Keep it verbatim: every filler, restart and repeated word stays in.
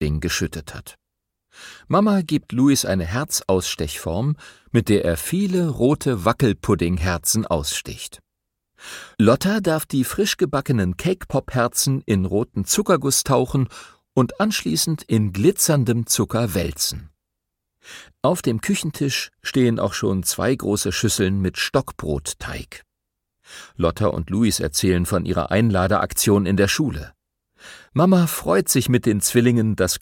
Wackelpudding geschüttet hat. Mama gibt Louis eine Herzausstechform, mit der er viele rote Wackelpuddingherzen aussticht. Lotta darf die frisch gebackenen Cake-Pop-Herzen in roten Zuckerguss tauchen und anschließend in glitzerndem Zucker wälzen. Auf dem Küchentisch stehen auch schon zwei große Schüsseln mit Stockbrotteig. Lotta und Louis erzählen von ihrer Einladeaktion in der Schule. Mama freut sich mit den Zwillingen, das